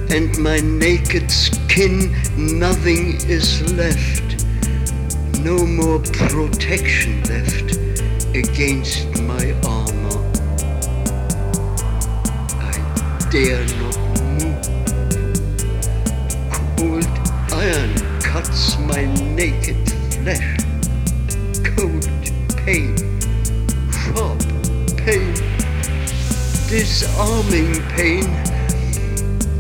and my naked skin, nothing is left, no more protection left against my armor. I dare not move. Cold iron cuts my naked flesh. Cold pain, sharp pain, disarming pain,